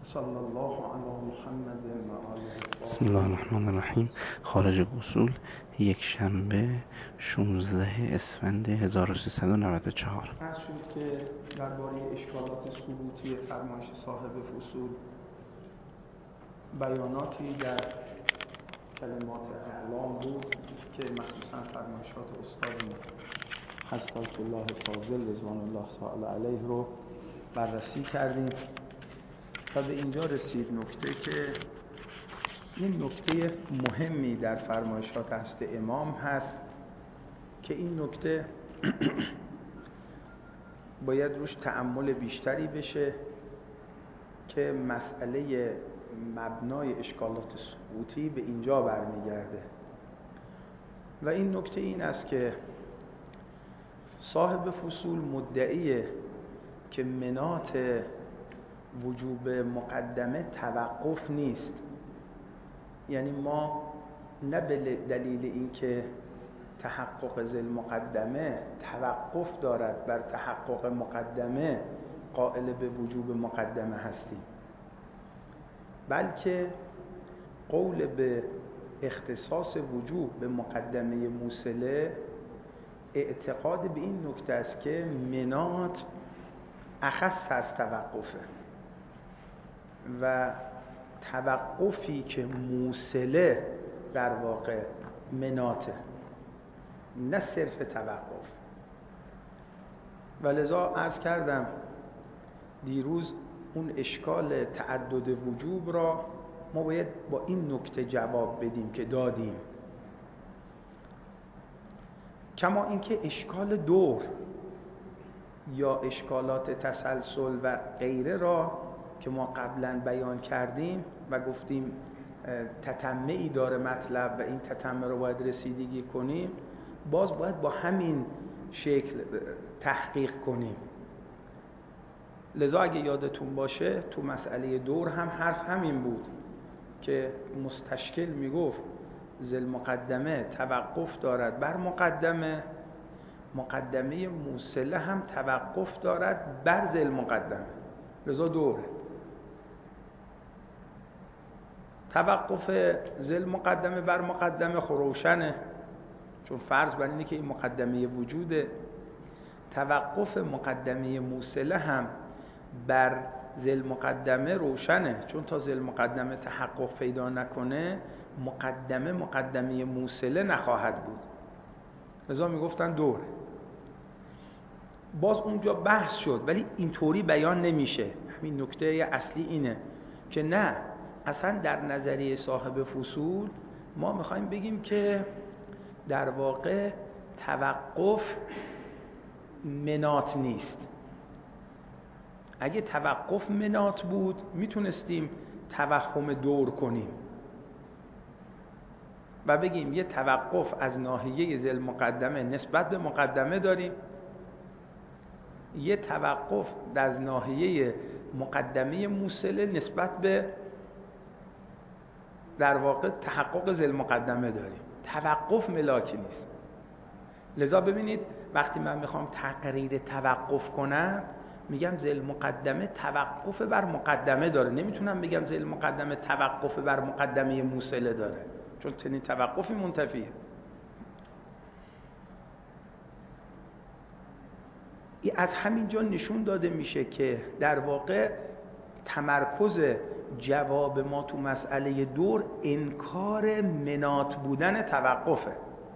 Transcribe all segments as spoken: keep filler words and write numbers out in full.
صلی الله علی محمد و آله. بسم الله الرحمن الرحیم. خارج اصول، یک شنبه شانزده اسفند هزار و سیصد و نود و چهار. عرض شد که درباره اشکالات ثبوتی فرمایش صاحب فصول بیاناتی در کلمات اعلام بود که مخصوصا فرمایشات استاد حضرت الله فاضل رضوان الله تعالی علیه رو بررسی کردیم و به اینجا رسید نکته که این نکته مهمی در فرمایشات هست امام هست که این نکته باید روش تأمل بیشتری بشه که مسئله مبنای اشکالات ثبوتی به اینجا برمیگرده و این نکته این است که صاحب فصول مدعیه که مناط وجوب مقدمه توقف نیست. یعنی ما نه به دلیل اینکه تحقق ذی المقدمه توقف دارد بر تحقق مقدمه قائل به وجوب مقدمه هستیم، بلکه قول به اختصاص وجوب به مقدمه موصله اعتقاد به این نکته است که مناط اخص از توقفه و توقفی که موصله در واقع مناطه، نه صرف توقف. و لذا عرض کردم دیروز اون اشکال تعدد وجوب را ما باید با این نکته جواب بدیم که دادیم، کما اینکه اشکال دور یا اشکالات تسلسل و غیره را که ما قبلا بیان کردیم و گفتیم تتمه‌ای داره مطلب و این تتمه رو باید رسیدگی کنیم، باز باید با همین شکل تحقیق کنیم. لذا اگه یادتون باشه تو مسئله دور هم حرف همین بود که مستشکل میگفت ذی المقدمه توقف دارد بر مقدمه، مقدمه موصله هم توقف دارد بر ذی المقدمه، لذا دوره. توقف ذی المقدمه بر مقدمه خروشنه، چون فرض بر اینه که این مقدمه وجوده. توقف مقدمه موصله هم بر ذی المقدمه روشنه، چون تا ذی المقدمه تحقق پیدا نکنه مقدمه مقدمه موصله نخواهد بود، لذا میگفتن دوره. باز اونجا بحث شد ولی اینطوری بیان نمیشه. همین نکته اصلی اینه که نه، اصلا در نظریه صاحب فصول ما میخوایم بگیم که در واقع توقف مناط نیست. اگه توقف مناط بود میتونستیم توهم دور کنیم و بگیم یه توقف از ناحیه ذی المقدمه نسبت به مقدمه داریم، یه توقف از ناحیه مقدمه موصله نسبت به در واقع تحقق ذی المقدمه داریم. توقف ملاکی نیست. لذا ببینید وقتی من میخوام تقریر توقف کنم میگم ذی المقدمه توقف بر مقدمه داره، نمیتونم بگم ذی المقدمه توقف بر مقدمه موصله داره، چون چنین توقفی منتفیه. از همینجا نشون داده میشه که در واقع تمرکز جواب ما تو مسئله دور انکار مناط بودن توقفه.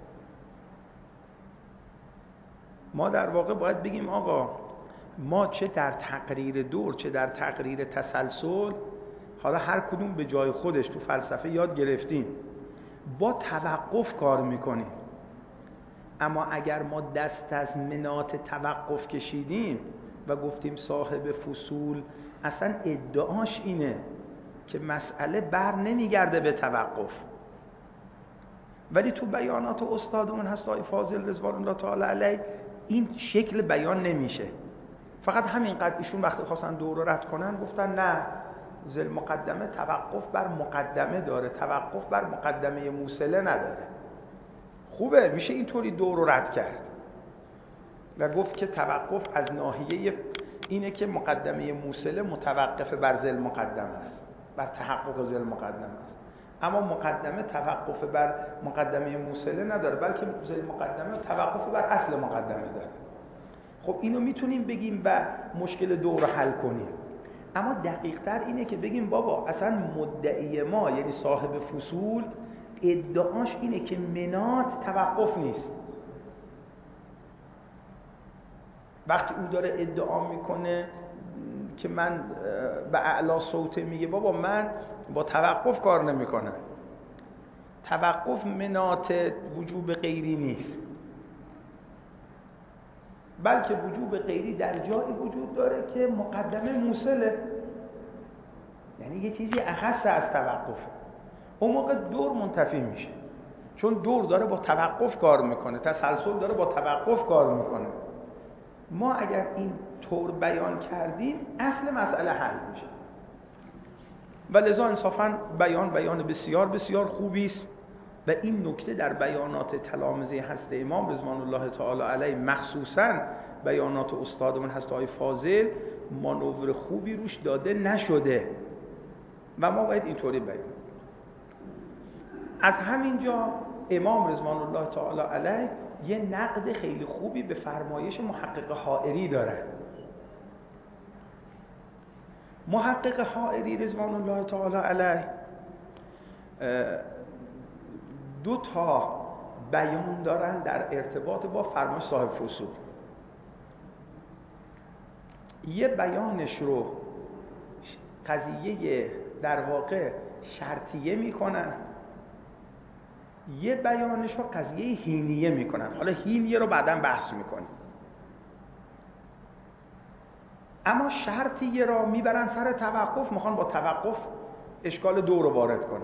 ما در واقع باید بگیم آقا ما چه در تقریر دور چه در تقریر تسلسل، حالا هر کدوم به جای خودش تو فلسفه یاد گرفتیم، با توقف کار میکنیم. اما اگر ما دست از مناط توقف کشیدیم و گفتیم صاحب فصول اصلا ادعاش اینه که مسئله بر نمیگرده به توقف، ولی تو بیانات استادمون هست آقای فاضل رضوان الله تعالی علیه این شکل بیان نمیشه. فقط همینقدر ایشون وقتی خواستن دور رو رد کنن گفتن نه، ذی المقدمه توقف بر مقدمه داره، توقف بر مقدمه موصله نداره. خوبه، میشه اینطوری دور رو رد کرد و گفت که توقف از ناحیه اینه که مقدمه موصله متوقف بر ذل مقدمه است، بر تحقق ذل مقدمه است. اما مقدمه توقف بر مقدمه موصله نداره، بلکه ذل مقدمه توقف بر اصل مقدمه داره. خب اینو میتونیم بگیم و مشکل دو رو حل کنیم. اما دقیق تر اینه که بگیم بابا اصلا مدعی ما یعنی صاحب فصول ادعاش اینه که منات توقف نیست. وقتی او داره ادعا میکنه که من به اعلی صوته میگه بابا من با توقف کار نمیکنم، توقف منات وجوب غیری نیست، بلکه وجوب غیری در جایی وجود داره که مقدمه موصله، یعنی یه چیزی اخص از توقف. اون موقع دور منتفی میشه، چون دور داره با توقف کار میکنه، تسلسل داره با توقف کار میکنه. ما اگر این طور بیان کردیم اصل مسئله حل میشه و لذا انصافاً بیان بیان بسیار بسیار خوبی است و این نکته در بیانات تلامذه حضرت امام رضوان الله تعالی علیه، مخصوصاً بیانات استادمون حضرت آقای فاضل، مانور خوبی روش داده نشده و ما باید اینطوری بیان. از همینجا امام رضوان الله تعالی علیه یه نقد خیلی خوبی به فرمایش محقق حائری داره. محقق حائری رضوان الله تعالی علیه دو تا بیان دارن در ارتباط با فرمایش صاحب فصول. یه بیانش رو قضیه در واقع شرطیه میکنن، یه بیانش رو قضیه هینیه میکنن. حالا هینیه رو بعداً بحث میکنیم. اما شرطیه رو میبرن سر توقف، میخوان با توقف اشکال دو رو وارد کنن.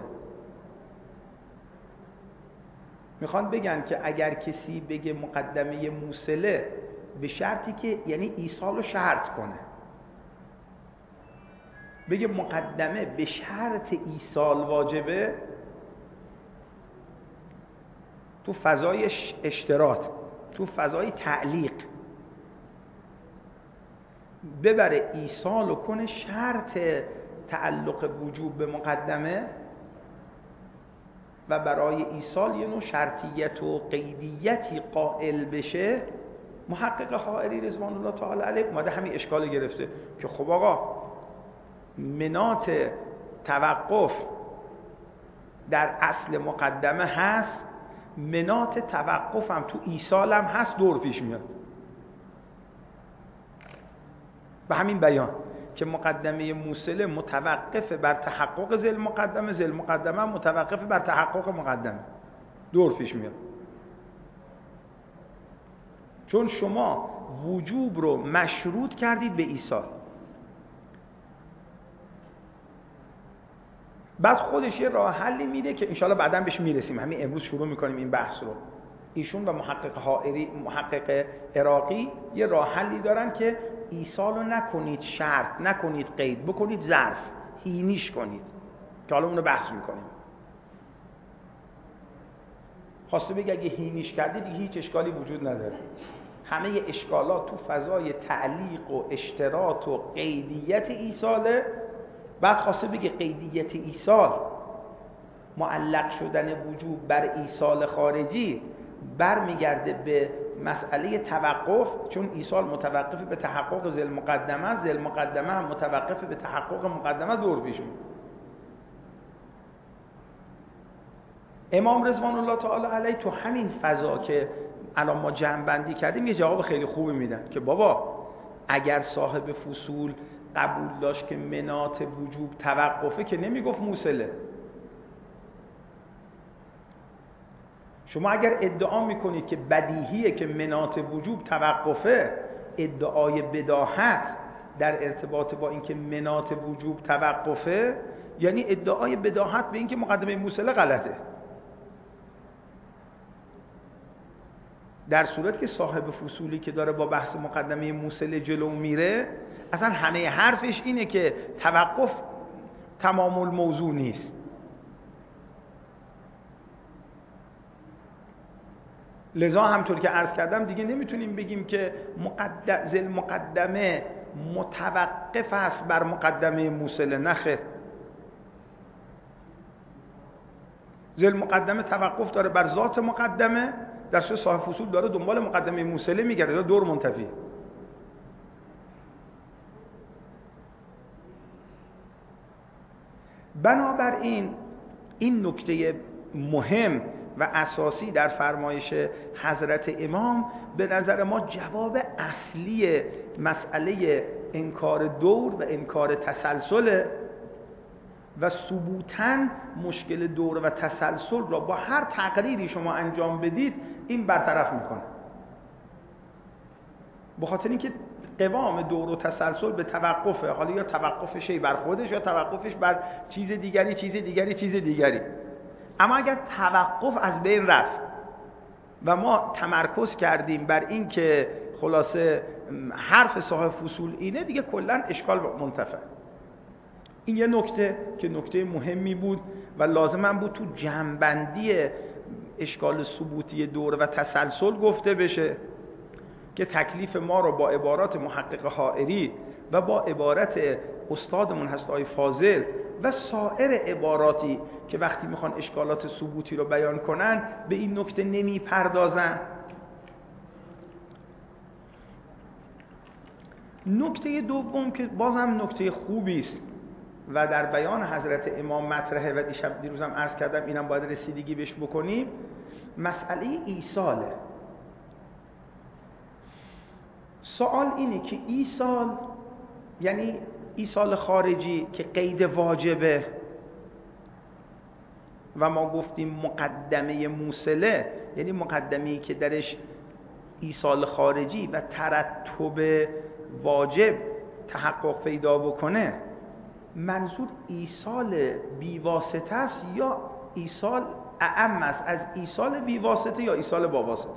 میخوان بگن که اگر کسی بگه مقدمه موصله به شرطی که یعنی ایصال رو شرط کنه، بگه مقدمه به شرط ایصال واجبه، تو فضای اشتراط، تو فضای تعلیق ببره ایصال کنه شرط تعلق وجوب به مقدمه و برای ایصال یه نوع شرطیت و قیدیتی قائل بشه. محقق حائری رضوان الله تعالی علیه اومده همین اشکال گرفته که خب آقا منات توقف در اصل مقدمه هست، منات توقف هم تو ایصال هم هست، دور پیش میاد. به همین بیان که مقدمه موصله متوقف بر تحقق ذل مقدمه، ذل مقدمه هم متوقف بر تحقق مقدمه، دور پیش میاد. چون شما وجوب رو مشروط کردید به ایصال، بعد خودش یه راه حلی میده که انشالله بعداً بهش میرسیم، همین امروز شروع میکنیم این بحث رو. ایشون و محقق حائری، محقق عراقی یه راه حلی دارن که ایصال رو نکنید شرط، نکنید قید، بکنید ظرف، هینیش کنید، که حالا اون رو بحث میکنیم. خواسته بگه اگه هینیش کردید هیچ اشکالی وجود نداره. همه اشکالات تو فضای تعلیق و اشتراط و قیدیت ایصاله. بعد خواسته بگه قیدیت ایصال، معلق شدن وجوب بر ایصال خارجی، برمیگرده به مسئله توقف، چون ایصال متوقف به تحقق ذل مقدمه، ذل مقدمه هم متوقف به تحقق مقدمه، دور پیش میاد. امام رضوان الله تعالی علیه تو همین فضا که الان ما جمع بندی کردیم یه جواب خیلی خوبی میدن که بابا اگر صاحب فصول قبول داشت که منات وجوب توقفه که نمیگفت موصله. شما اگر ادعا میکنید که بدیهیه که منات وجوب توقفه، ادعای بداهت در ارتباط با اینکه منات وجوب توقفه یعنی ادعای بداهت به اینکه مقدمه موصله غلطه. در صورت که صاحب فصولی که داره با بحث مقدمه موصله جلو میره، اصلا همه حرفش اینه که توقف تمام الموضوع نیست. لذا همطور که عرض کردم دیگه نمیتونیم بگیم که مقدم ذل مقدمه متوقف است بر مقدمه موصله. نخیر، ذیل مقدمه توقف داره بر ذات مقدمه، در صورت صاحب فصول داره دنبال مقدمه موصله میگرده، داره دور منتفی. بنابراین این نکته مهم و اساسی در فرمایش حضرت امام به نظر ما جواب اصلی مسئله انکار دور و انکار تسلسل و ثبوتاً مشکل دور و تسلسل را با هر تقریری شما انجام بدید این برطرف میکنه. به خاطر اینکه قوام دور و تسلسل به توقفه، حالا یا توقف شی بر خودش یا توقفش بر چیز دیگری چیز دیگری چیز دیگری. اما اگر توقف از بین رفت و ما تمرکز کردیم بر این که خلاصه حرف صاحب فصول اینه، دیگه کلا اشکال منتفی. این یه نکته که نکته مهمی بود و لازم بود تو جمع‌بندی اشکال ثبوتی دور و تسلسل گفته بشه که تکلیف ما رو با عبارات محقق حائری و با عبارت استادمون هست آقای فاضل و سایر عباراتی که وقتی میخوان اشکالات ثبوتی رو بیان کنن به این نکته نمی پردازن. نکته دوم که بازم نکته خوبی است و در بیان حضرت امام مطرحه و دیشب دیروزم عرض کردم اینم باید رسیدگی بهش بکنیم، مسئله ایصاله. سوال اینه که ایصال یعنی ایصال خارجی که قید واجبه و ما گفتیم مقدمه موصله یعنی مقدمه‌ای که درش ایصال خارجی و ترتب واجب تحقق پیدا بکنه، منظور ایصال بیواسطه است یا ایصال اعم است از ایصال بیواسطه یا ایصال با واسطه؟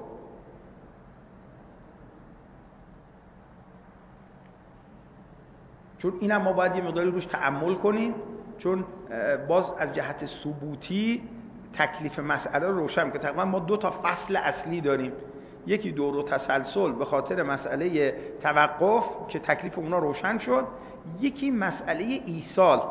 چون اینم ما باید یه مقداری روش تأمل کنیم، چون باز از جهت ثبوتی تکلیف مسئله رو روشن که تقریبا ما دو تا فصل اصلی داریم، یکی دور و تسلسل به خاطر مسئله توقف که تکلیف اونا روشن شد، یکی مسئله ایصال.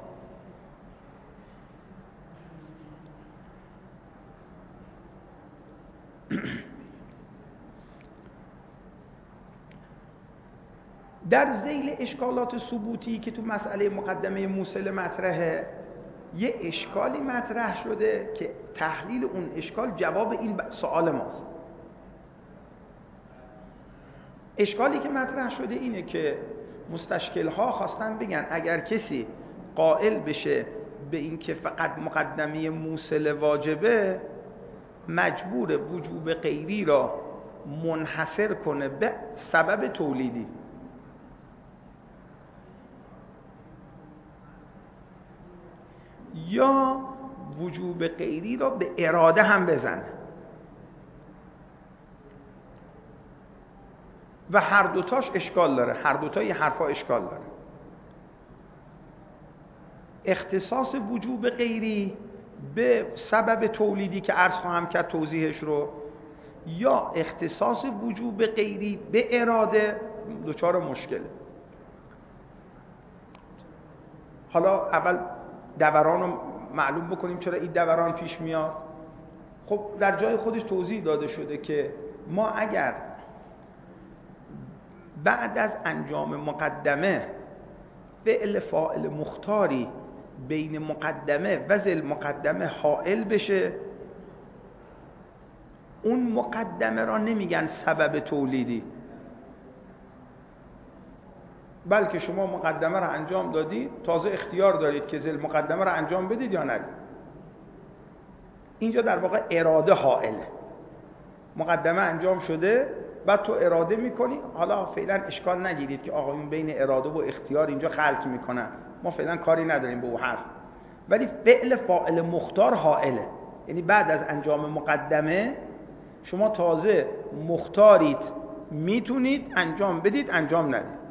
در ذیل اشکالات ثبوتی که تو مسئله مقدمه موصله مطرحه، یه اشکالی مطرح شده که تحلیل اون اشکال جواب این سوال ماست. اشکالی که مطرح شده اینه که مستشکل‌ها خواستن بگن اگر کسی قائل بشه به این که فقط مقدمه موصله واجبه، مجبور وجوب غیری را منحصر کنه به سبب تولیدی. یا وجوب غیری را به اراده هم بزنه و هر دوتاش اشکال داره، هر دوتا یه حرفا اشکال داره. اختصاص وجوب غیری به سبب تولیدی که عرض خواهم کرد توضیحش رو، یا اختصاص وجوب غیری به اراده دوچار مشکل. حالا اول دوران رو معلوم بکنیم چرا این دوران پیش میاد. خب در جای خودش توضیح داده شده که ما اگر بعد از انجام مقدمه فعل فاعل مختاری بین مقدمه و ذیل مقدمه حائل بشه، اون مقدمه را نمیگن سبب تولیدی، بلکه شما مقدمه را انجام دادید، تازه اختیار دارید که ذیل مقدمه را انجام بدید یا ندید. اینجا در واقع اراده حائله. مقدمه انجام شده، بعد تو اراده میکنی. حالا فعلا اشکال نگیرید که آقایون بین اراده و اختیار اینجا خلط میکنن، ما فعلا کاری نداریم به اون حرف، ولی فعل فاعل مختار حائله. یعنی بعد از انجام مقدمه شما تازه مختارید، میتونید انجام بدید انجام ندید.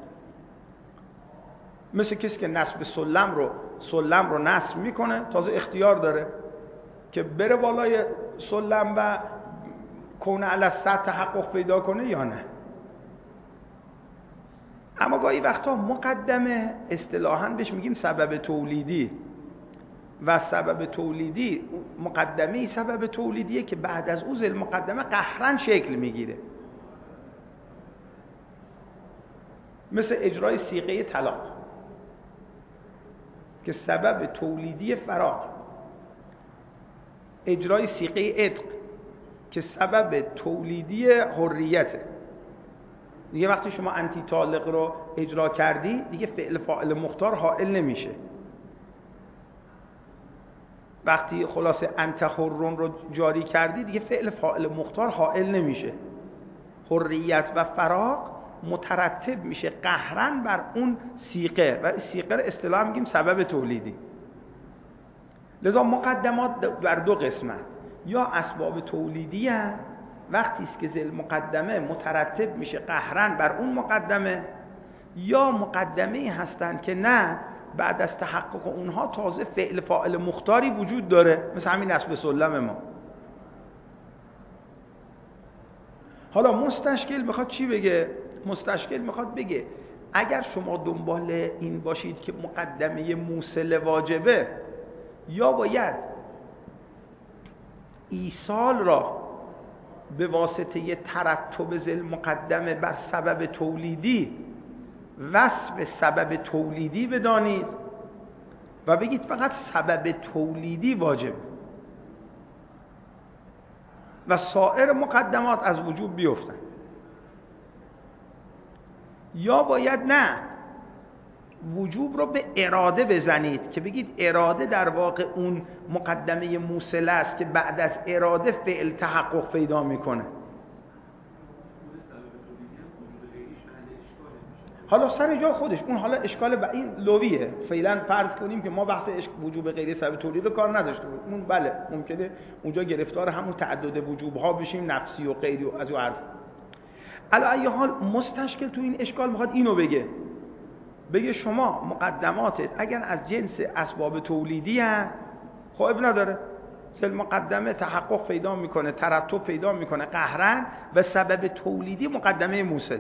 مثل کسی که نصب سلم رو سلم رو نصب میکنه، تازه اختیار داره که بره بالای سلم و کون علی السطح تحقق پیدا کنه یا نه. اما گاهی وقتا مقدمه اصطلاحاً بهش میگیم سبب تولیدی و سبب تولیدی مقدمه سبب تولیدیه که بعد از او ذیل مقدمه قهراً شکل میگیره، مثل اجرای صیغه طلاق که سبب تولیدی فراق، اجرای صیغه عتق که سبب تولیدی حریته. دیگه وقتی شما انتی طالق رو اجرا کردی دیگه فعل فاعل مختار حائل نمیشه. وقتی خلاصه انت حرون رو جاری کردی دیگه فعل فاعل مختار حائل نمیشه. حریت و فراق مترتب میشه قهراً بر اون صیغه و صیغه رو اصطلاحاً میگیم سبب تولیدی. لذا مقدمات در دو قسمت، یا اسباب تولیدی هستند وقتی است که ذیل مقدمه مترتب میشه قهراً بر اون مقدمه، یا مقدمه هستند که نه بعد از تحقق اونها تازه فعل فاعل مختاری وجود داره، مثل همین نصب سلم ما. حالا مستشکل میخواد چی بگه؟ مستشکل میخواد بگه اگر شما دنبال این باشید که مقدمه موصل واجبه، یا باید ایصال را به واسطه ترتب ذیل مقدمه بر سبب تولیدی وصف سبب تولیدی بدانید و بگید فقط سبب تولیدی واجب و سایر مقدمات از وجوب بیفتن، یا باید نه وجوب رو به اراده بزنید که بگید اراده در واقع اون مقدمه موصل است که بعد از اراده فعل تحقق پیدا میکنه. حالا سر جا خودش اون حالا اشکال با این لویه. فعلا فرض کنیم که ما بحث وجوب غیر سبب تولید رو کار نداشته باشیم، اون بله ممکنه اونجا گرفتار همون تعدد وجوب ها بشیم، نفسی و غیری و از اون حرف. علی ای حال مستشکل تو این اشکال میخواد اینو بگه، بگه شما مقدماتت اگر از جنس اسباب تولیدی هست خب اب نداره، ذیل مقدمه تحقق پیدا میکنه، ترتب پیدا میکنه قهراً و سبب تولیدی مقدمه موصل.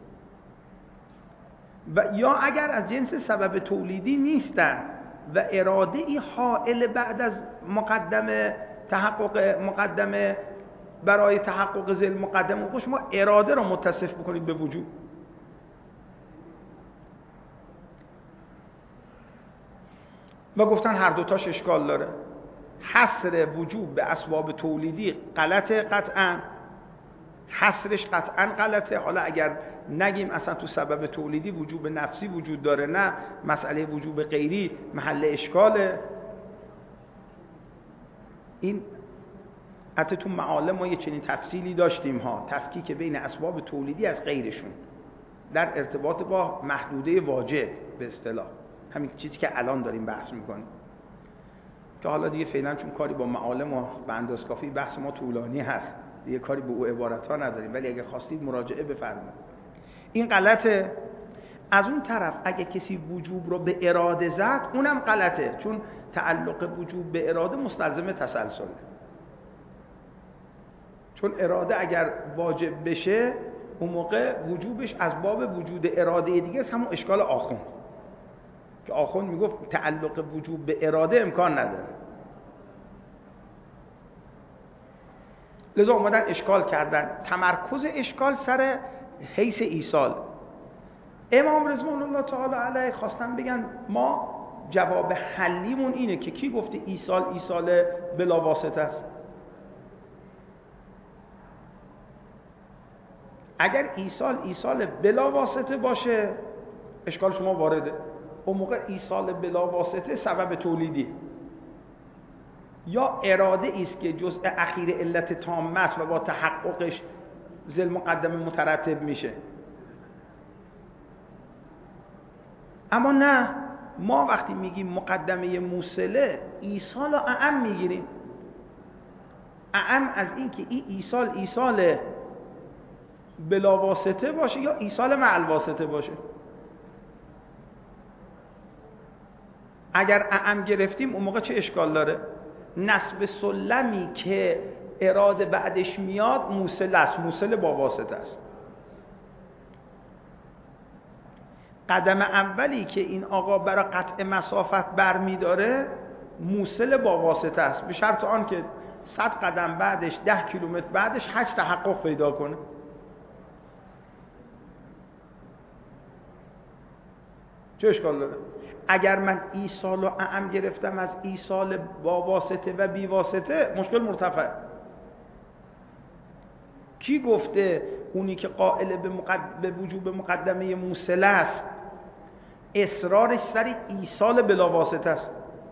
و یا اگر از جنس سبب تولیدی نیستن و اراده ای حائل بعد از مقدمه تحقق مقدمه برای تحقق ذیل مقدمه، خب شما اراده رو متصف بکنید به وجود. و گفتن هر دوتاش اشکال داره. حصر وجوب به اسباب تولیدی غلطه قطعا، حصرش قطعا غلطه. حالا اگر نگیم اصلا تو سبب تولیدی وجوب نفسی وجود داره، نه مسئله وجوب غیری محل اشکاله. این حتی تو معالم ما یه چنین تفصیلی داشتیم ها، تفکیک بین اسباب تولیدی از غیرشون در ارتباط با محدوده واجب به اصطلاح، همین چیزی که الان داریم بحث میکنیم که حالا دیگه فعلا چون کاری با معالم و به اندازه کافی بحث ما طولانی هست دیگه کاری به او عبارت ها نداریم، ولی اگه خواستید مراجعه بفرمایید. این غلطه. از اون طرف اگه کسی وجوب رو به اراده زد اونم غلطه، چون تعلق وجوب به اراده مستلزم تسلسله. چون اراده اگر واجب بشه اون موقع وجوبش از باب وجود اراده دیگه است، همون اشکال آخوند که آخوند میگفت تعلق وجوب به اراده امکان نداره. لذا اومدن اشکال کردن. تمرکز اشکال سر حیث ایصال. امام رضوان الله تعالی علیه خواستن بگن ما جواب حلیمون اینه که کی گفته ایصال ایصال بلا واسطه است؟ اگر ایصال ایصال بلا واسطه باشه اشکال شما وارده. اون موقع ایصال بلا واسطه سبب تولیدی یا اراده است که جزء اخیر علت تامه است و با تحققش ذیل مقدمه مترتب میشه. اما نه، ما وقتی میگیم مقدمه موصله ایصال و اعم میگیریم. اعم از این که این ایصال ایصال بلا واسطه باشه یا ایصال مع الواسطه باشه. اگر اعم گرفتیم اون موقع چه اشکال داره؟ نصب سلمی که اراده بعدش میاد موصل است، موصل با واسطه است. قدم اولی که این آقا برای قطع مسافت برمیداره موصل با واسطه است، به شرط آن که صد قدم بعدش، ده کیلومتر بعدش حج تحقق پیدا کنه. چه اشکال داره؟ اگر من ایصال و اعم گرفتم از ایصال با واسطه و بی واسطه، مشکل مرتفع. کی گفته اونی که قائل به, مقد... به وجوب مقدمه موصله است اصرارش سر ایصال بلا واسطه است؟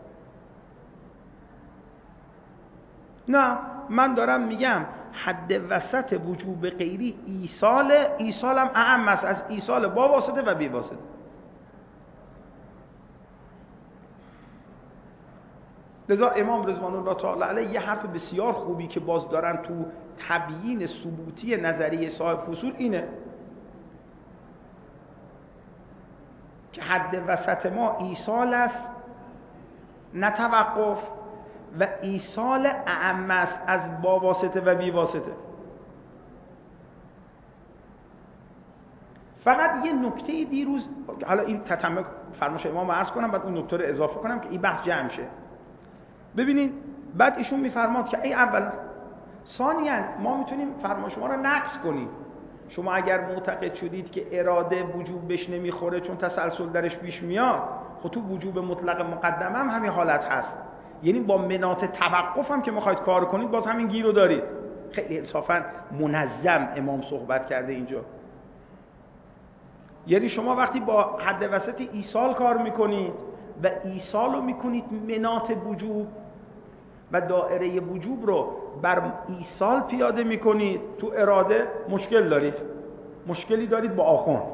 نه، من دارم میگم حد وسط وجوب غیری ایصال، ایصالم اعم است از ایصال با واسطه و بی واسطه. لذا امام رضوان الله تعالی علیه یه حرف بسیار خوبی که باز دارن تو تبیین ثبوتی نظریه صاحب فصول اینه که حد وسط ما ایصال است نه توقف و ایصال اعم است از با واسطه و بی واسطه. فقط یه نکته دیروز، حالا این تتمه فرمایش امام رو عرض کنم بعد اون نکته رو اضافه کنم که این بحث جمع شه. ببینید بعد ایشون میفرماد که ای اول ثانیاً ما میتونیم فرمایش شما رو نقص کنیم. شما اگر معتقد شدید که اراده وجوب بهش نمیخوره چون تسلسل درش پیش میاد، خب تو وجوب مطلق مقدمه هم همین حالت هست، یعنی با مناط توقف هم که میخواید کار کنید باز همین گیر رو دارید. خیلی انصافاً منظم امام صحبت کرده اینجا. یعنی شما وقتی با حد وسط ایصال کار میکنید و ایصال رو میکنید مناط وجوب و دائره وجوب رو بر ایصال پیاده میکنید، تو اراده مشکل دارید، مشکلی دارید با آخوند.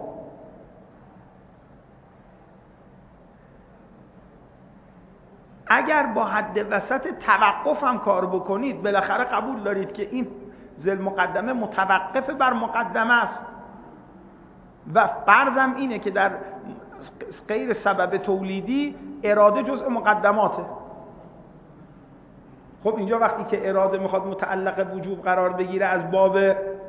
اگر با حد وسط توقف هم کار بکنید بالاخره قبول دارید که این ذل مقدمه متوقف بر مقدمه است و فرضم اینه که در غیر سبب تولیدی اراده جزء مقدماته. خب اینجا وقتی که اراده میخواد متعلق وجوب قرار بگیره از باب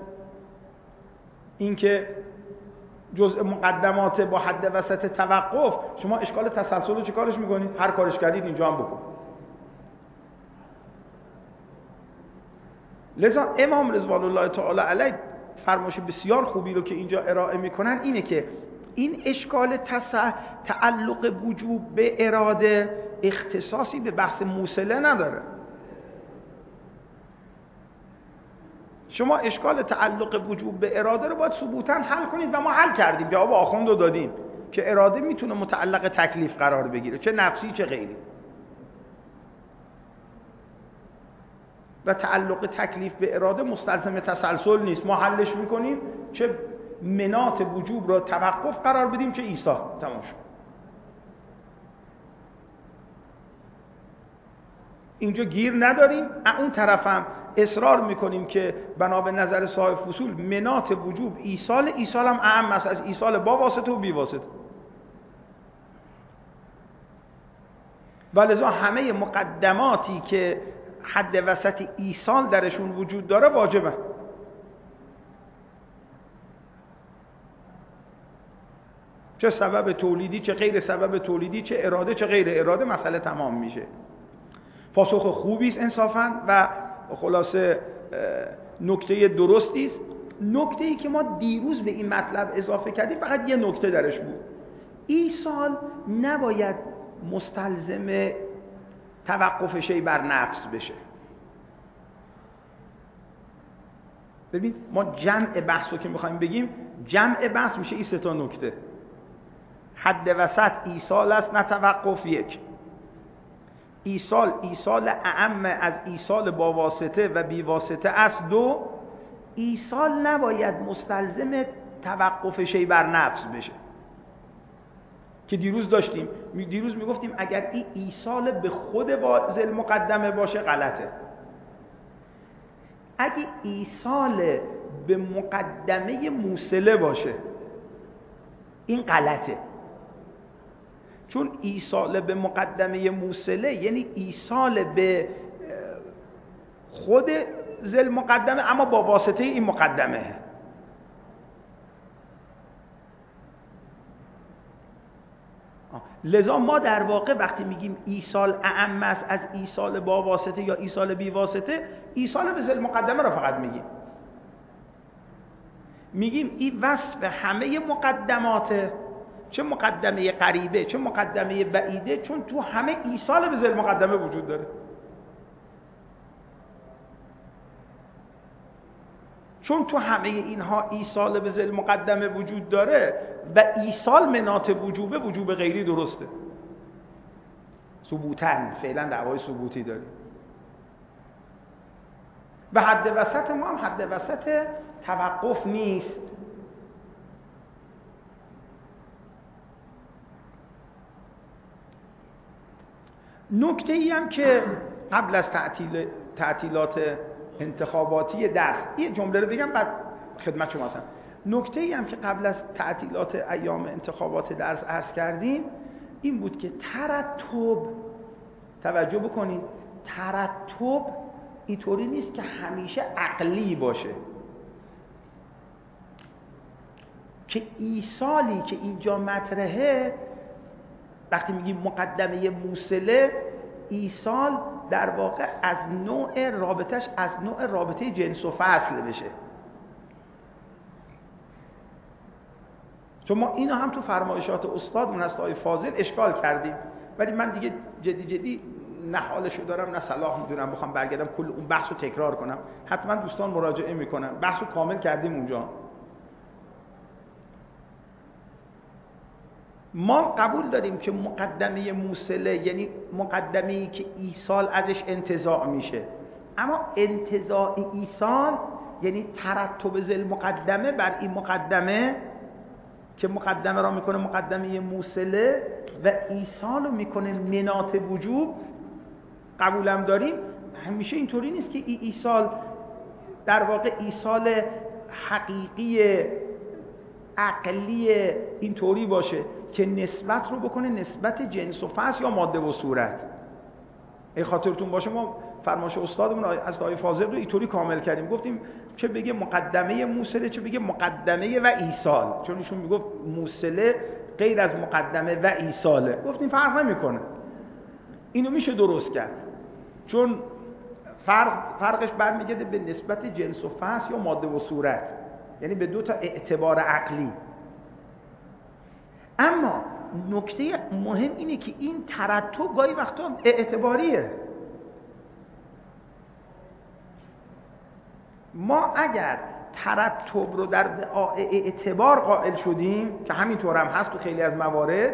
اینکه جزء مقدمات با حد وسط توقف، شما اشکال تسلسل رو چه کارش میکنید؟ هر کارش کردید اینجا هم بکن. لذا امام رضوان الله تعالی علیه فرمایش بسیار خوبی رو که اینجا ارائه میکنن اینه که این اشکال تسع... تعلق وجوب به اراده اختصاصی به بحث موصله نداره. شما اشکال تعلق وجوب به اراده رو باید ثبوتاً حل کنید و ما حل کردیم، جواب آخوند رو دادیم که اراده میتونه متعلق تکلیف قرار بگیره، چه نفسی چه غیری، و تعلق تکلیف به اراده مستلزم تسلسل نیست. ما حلش میکنیم چه مناط وجوب رو توقف قرار بدیم چه ایصال، تمام شد. اینجا گیر نداریم. اون طرف هم اصرار میکنیم که بنا به نظر صاحب فصول مناط وجوب ایصال، ایصال هم اعم است از ایصال با واسطه و بی واسطه. ولذا همه مقدماتی که حد وسط ایصال درشون وجود داره واجبه. چه سبب تولیدی چه غیر سبب تولیدی، چه اراده چه غیر اراده، مسئله تمام میشه. پاسخ خوبی است انصافاً و خلاصه نکته درستی است. نکته‌ای که ما دیروز به این مطلب اضافه کردیم فقط یه نکته درش بود. ایصال نباید مستلزم توقف شی بر نفس بشه. ببین ما جمع بحث رو که میخوایم بگیم، جمع بحث میشه این سه تا نکته. حد وسط ایصال است نه توقف. یک، ایصال ایصال اعم از ایصال با واسطه و بی واسطه است. دو، ایصال نباید مستلزم توقف شی بر نفس بشه که دیروز داشتیم. دیروز میگفتیم اگر این ایصال به خود ذل مقدمه باشه غلطه. اگه ایصال به مقدمه موصله باشه این غلطه، چون ایصال به مقدمه موصله یعنی ایصال به خود ذل مقدمه اما با واسطه این مقدمه. لذا ما در واقع وقتی میگیم ایصال اعم است از ایصال با واسطه یا ایصال بی واسطه، ایصال به ذیل مقدمه رو فقط میگیم. میگیم این وصف همه مقدماته، چه مقدمه قریبه چه مقدمه بعیده، چون تو همه ایصال به ذیل مقدمه وجود داره. چون تو همه اینها ایصال به ذیل مقدمه وجود داره و ایصال مناط وجوبه، وجوب غیری درسته. ثبوتن فعلا دعوای ثبوتی داریم و حد وسط ما هم حد وسط توقف نیست. نکته ای هم که قبل از تعطیل تعطیلات انتخاباتی درس، یه جمله رو بگم بعد خدمت شما هستم. نکته ای هم که قبل از تعطیلات ایام انتخابات درس عرض کردیم این بود که ترتب، توجه بکنید، ترتب اینطوری نیست که همیشه عقلی باشه، که ایصالی که اینجا مطرحه وقتی میگیم مقدمه موصله، ایصال در واقع از نوع رابطش از نوع رابطه جنس و فصل بشه. چون ما اینو هم تو فرمایشات استادمون هست آقای فاضل اشکال کردیم، ولی من دیگه جدی جدی نه حالشو دارم نه صلاح میدونم بخوام برگردم کل اون بحثو تکرار کنم. حتما دوستان مراجعه میکنن، بحثو کامل کردیم اونجا. ما قبول داریم که مقدمه موصله یعنی مقدمه‌ای که ایصال ازش انتزاع میشه، اما انتزاع ایصال یعنی ترتب ذیل مقدمه بر این مقدمه که مقدمه را میکنه مقدمه موصله و ایصال رو میکنه مناط وجوب، قبولم داریم. همیشه اینطوری نیست که این ایصال در واقع ایصال حقیقی عقلی اینطوری باشه که نسبت رو بکنه نسبت جنس و فصل یا ماده و صورت. ای خاطرتون باشه ما فرمایش استادمون از آقای فاضل رو اینطوری کامل کردیم، گفتیم چه بگه مقدمه موصله چه بگه مقدمه و ایصال، چون ایشون میگفت موصله غیر از مقدمه و ایصاله، گفتیم فرق نمیکنه، اینو میشه درست کرد، چون فرق فرقش برمیگرده به نسبت جنس و فصل یا ماده و صورت، یعنی به دو تا اعتبار عقلی. اما نکته مهم اینه که این ترتب گاهی وقتا اعتباریه. ما اگر ترتب رو در اعتبار قائل شدیم که همینطور هم هست تو خیلی از موارد،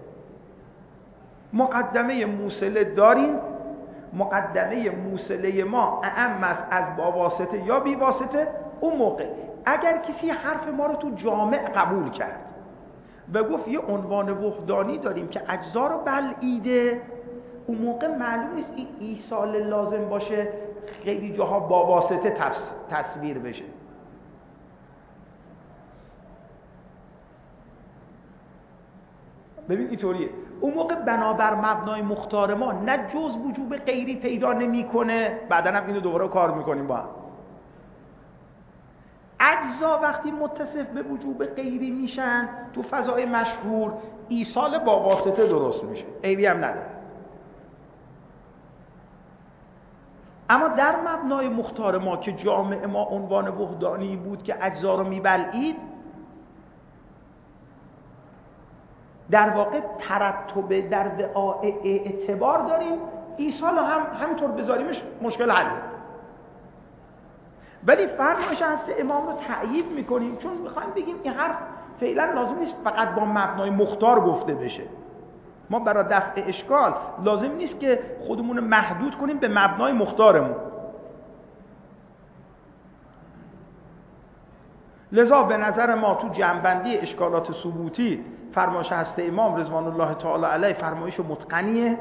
مقدمه موصله داریم، مقدمه موصله ما اعم است از با واسطه یا بی واسطه، اون موقع اگر کسی حرف ما رو تو جامع قبول کرد و گفت یه عنوان وحدانی داریم که اجزا رو بلعیده، اون موقع معلوم نیست این ایصال لازم باشه خیلی جاها با واسطه تصویر بشه. ببین اینطوریه، اون موقع بنابر مبنای مختار ما نه جز وجوب غیری پیدا نمیکنه، بعدن هم اینو دوباره کار میکنیم با هم. اجزا وقتی متصف به وجوب غیری میشن تو فضای مشهور، ایصال با واسطه درست میشه، عیبی هم نداره. اما در مبنای مختار ما که جامع ما عنوان وحدانی بود که اجزا رو میبلعید، در واقع ترتب در وعاء اعتبار داریم، ایصال هم همینطور بذاریمش مشکل حله. ولی فرمایش هست امام رو تأیید میکنیم، چون میخوایم بگیم این حرف فعلا لازم نیست فقط با مبنای مختار گفته بشه. ما برای دفع اشکال لازم نیست که خودمون محدود کنیم به مبنای مختارمون. لذا به نظر ما تو جمع‌بندی اشکالات ثبوتی فرمایش هست امام رضوان الله تعالی علیه فرمایش متقنیه،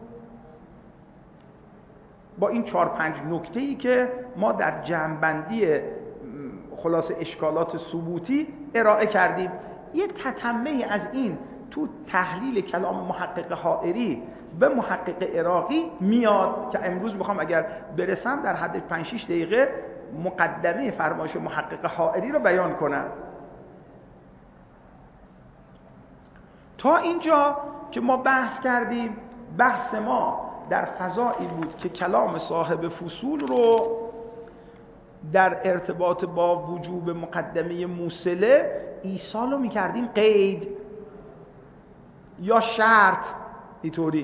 با این چهار پنج نکته‌ای که ما در جمع‌بندی خلاص اشکالات ثبوتی ارائه کردیم. یه تتمه از این تو تحلیل کلام محقق حائری به محقق عراقی میاد که امروز میخوام اگر برسم در حد پنج شش دقیقه مقدمه فرمایش محقق حائری رو بیان کنم. تا اینجا که ما بحث کردیم، بحث ما در فضایی بود که کلام صاحب فصول رو در ارتباط با وجوب مقدمه موصله ایصال رو میکردیم قید یا شرط اینطوری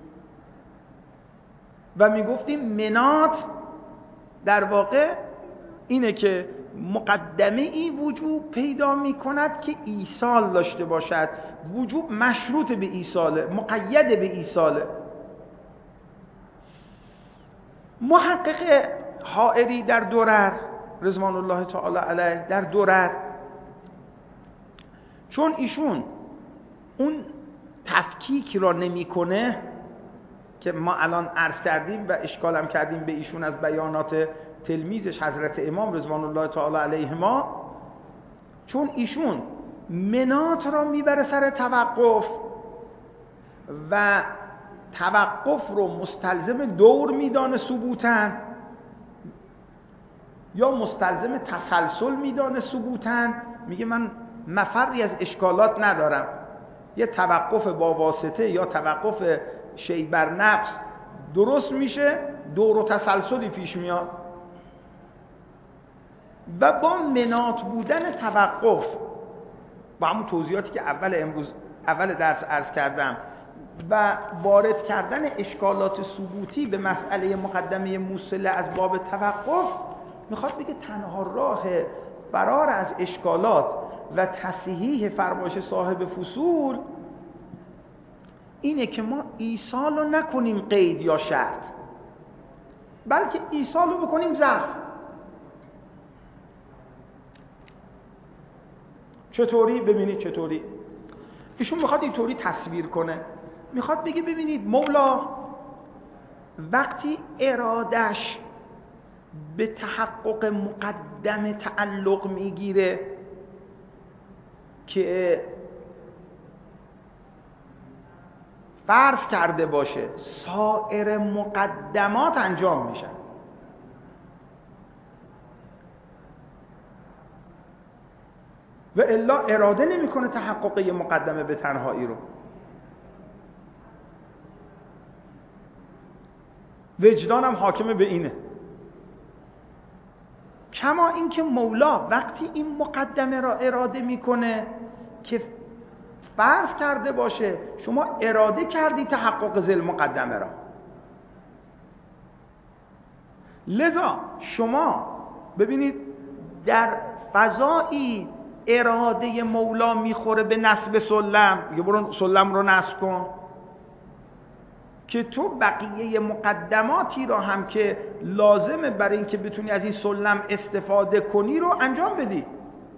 و میگفتیم منات در واقع اینه که مقدمه ای وجوب پیدا میکند که ایصال داشته باشد. وجوب مشروط به ایصاله، مقید به ایصاله. محقق حائری در درر رضوان الله تعالی علیه در درر، چون ایشون اون تفکیک را نمیکنه که ما الان عرض کردیم و اشکالم کردیم به ایشون از بیانات تلمیذش حضرت امام رضوان الله تعالی علیهما، چون ایشون منات را میبره سر توقف و توقف رو مستلزم دور میدانه ثبوتاً یا مستلزم تسلسل میدانه ثبوتاً، میگه من مفری از اشکالات ندارم، یه توقف با واسطه یا توقف شی بر نفس درست میشه، دور و تسلسلی پیش میاد. و با منات بودن توقف با همون توضیحاتی که اول امروز اول درس عرض کردم و وارد کردن اشکالات ثبوتی به مسئله مقدمه موصله از باب توقف، میخواد بگه تنها راه فرار از اشکالات و تصحیح فرمایش صاحب فصول اینه که ما ایصال رو نکنیم قید یا شرط، بلکه ایصال رو بکنیم ظرف. چطوری؟ ببینید چطوری ایشون میخواد اینطوری تصویر کنه، میخواد بگه ببینید مولا وقتی ارادش به تحقق مقدم تعلق میگیره که فرض کرده باشه سایر مقدمات انجام میشن، و الا اراده نمیکنه تحقق یه مقدمه به تنهایی رو. وجدانم حاکمه به اینه. کما اینکه مولا وقتی این مقدمه را اراده میکنه که فرض کرده باشه شما اراده کردی تحقق ذل مقدمه را، لذا شما ببینید در فضایی اراده مولا میخوره به نصب سلم، میگه برو سلم رو نصب کن، که تو بقیه مقدماتی را هم که لازمه برای اینکه بتونی از این سلم استفاده کنی رو انجام بدی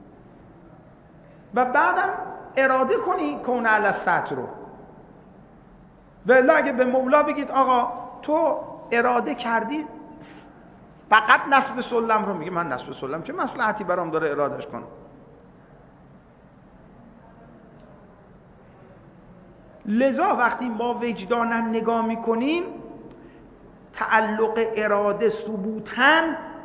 و بعدم اراده کنی کون علی السطر رو. ولی اگه به مولا بگید آقا تو اراده کردی فقط نصب سلم رو، میگه من نصب سلم چه مصلحتی برام داره ارادش کنم؟ لذا وقتی ما وجدانا نگاه میکنیم تعلق اراده ثبوتاً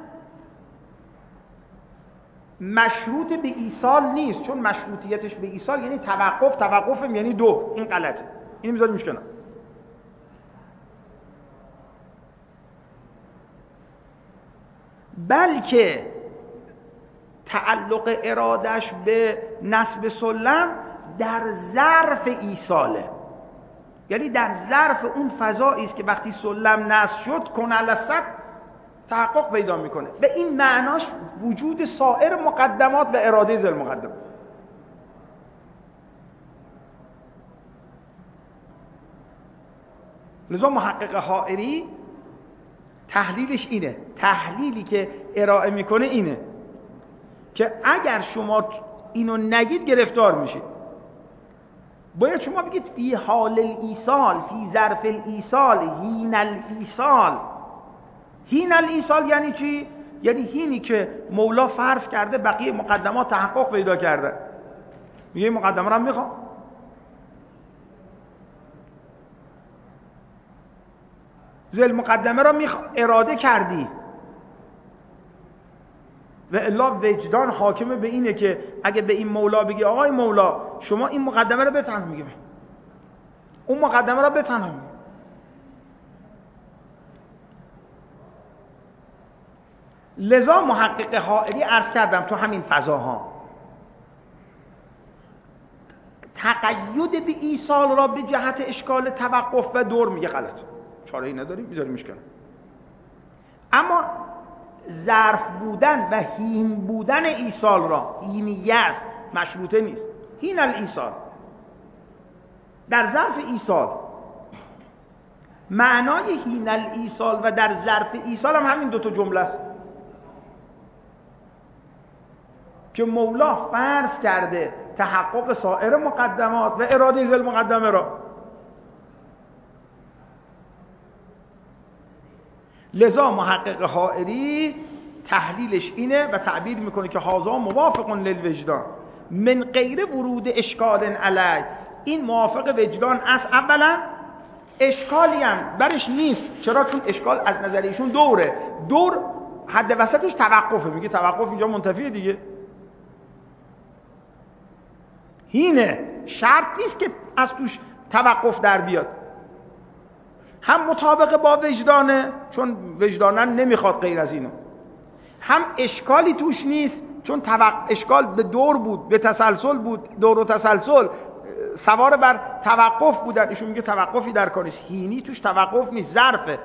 مشروط به ایصال نیست، چون مشروطیتش به ایصال یعنی توقف، توقف یعنی دو، این غلطه، این میذاریم کنار. بلکه تعلق ارادش به نصب سلم در ظرف ایصاله، یعنی در ظرف اون فضایی است که وقتی سلم نصب شد کن علی السطر تحقق پیدا میکنه. به این معناش وجود سایر مقدمات و اراده ذل مقدمات. لذا محقق حائری تحلیلش اینه، تحلیلی که ارائه میکنه اینه که اگر شما اینو نگید گرفتار میشید. باید شما بگید فی حال الایصال، فی ظرف الایصال، حین الایصال. حین الایصال یعنی چی؟ یعنی حینی که مولا فرض کرده بقیه مقدمات تحقق پیدا کرده، میگه این مقدمه رو هم میخوام. ذل مقدمه رو میخوام اراده کردی و الا وجدان حاکمه به اینه که اگه به این مولا بگی آقای مولا شما این مقدمه رو بتن، میگه اون مقدمه را بفهمیم. لذا محقق حائری عرض کردم تو همین فضاها تقید به ایصال را به جهت اشکال توقف و دور میگه غلط، چاره ای نداریم میذاریمش کنم. اما ظرف بودن و هین بودن ایصال را، هینیت مشروطه نیست، هین الایصال در ظرف ایصال، معنای هین الایصال و در ظرف ایصال هم همین دوتا جمله است که مولا فرض کرده تحقق سایر مقدمات و اراده ذل مقدمه را. لذا محقق حائری تحلیلش اینه و تعبیر میکنه که هذا موافق للوجدان من غیر ورود اشکال علی، این موافق وجدان است. اولا اشکالی هم برش نیست. چرا؟ چون اشکال از نظر ایشون دوره، دور حد وسطش توقفه، میگه توقف اینجا منتفیه دیگه. هینه شرط نیست که از توش توقف در بیاد، هم مطابق با وجدانه چون وجدانن نمیخواد غیر از اینو، هم اشکالی توش نیست چون توق... اشکال به دور بود، به تسلسل بود، دور و تسلسل سوار بر توقف بودن. ایشون میگه توقفی در کار نیست، هینی توش توقف نیست، ظرفه.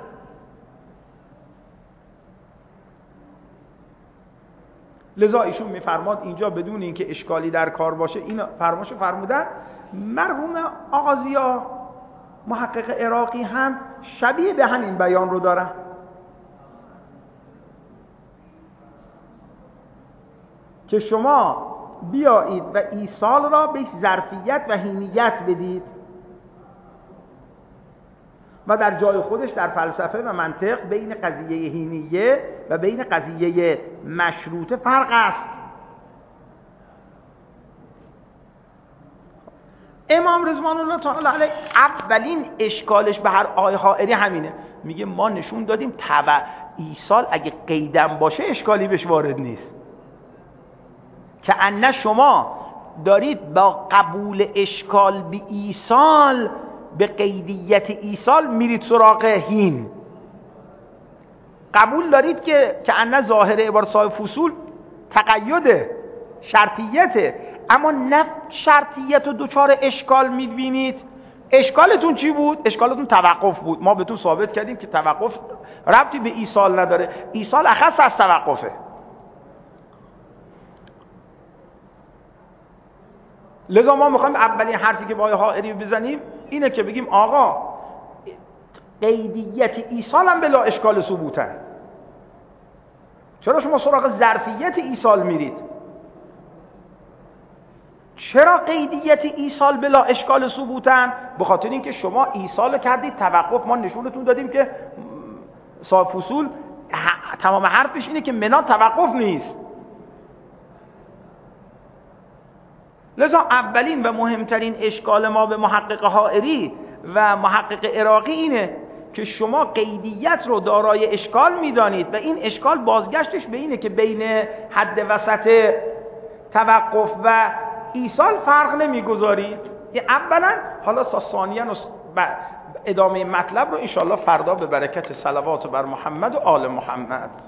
لذا ایشون میفرماد اینجا بدون اینکه اشکالی در کار باشه، این فرماشو فرمودن. مرحوم آقا ضیا محقق عراقی هم شبیه به همین بیان رو دارن که شما بیایید و ایصال را به ظرفیت و هینیت بدید و در جای خودش در فلسفه و منطق بین قضیه هینیه و بین قضیه مشروطه فرق است. امام رضوان الله تعالی علیه اولین اشکالش به هر آیه حائری همینه، میگه ما نشون دادیم تبع ایصال اگه قیدم باشه اشکالی بهش وارد نیست، که ان شما دارید با قبول اشکال به ایصال به قیدیت ایصال میرید سراغ هین. قبول دارید که که ان ظاهر عبارت صاحب فصول تقیده، شرطیته، اما نه شرطیت و دوچار اشکال میبینید. اشکالتون چی بود؟ اشکالتون توقف بود. ما بهتون ثابت کردیم که توقف ربطی به ایصال نداره، ایصال اخص از توقفه. لذا ما میخوایم اولین حرفی که با آیه حائری بزنیم اینه که بگیم آقا قیدیت ایصال هم بلا اشکال ثبوتن. چرا شما سراغ ظرفیت ایصال میرید؟ چرا قیدیت ایصال بلا اشکال ثبوتن؟ به خاطر اینکه شما ایصال کردید توقف، ما نشونتون دادیم که صاحب فصول تمام حرفش اینه که منا توقف نیست. لذا اولین و مهمترین اشکال ما به محقق حائری و محقق عراقی اینه که شما قیدیت رو دارای اشکال میدانید و این اشکال بازگشتش به اینه که بین حد وسط توقف و ایصال فرق نمیگذارید. اولا حالا ثانیاً و ادامه مطلب رو انشاءالله فردا به برکت صلوات بر محمد و آل محمد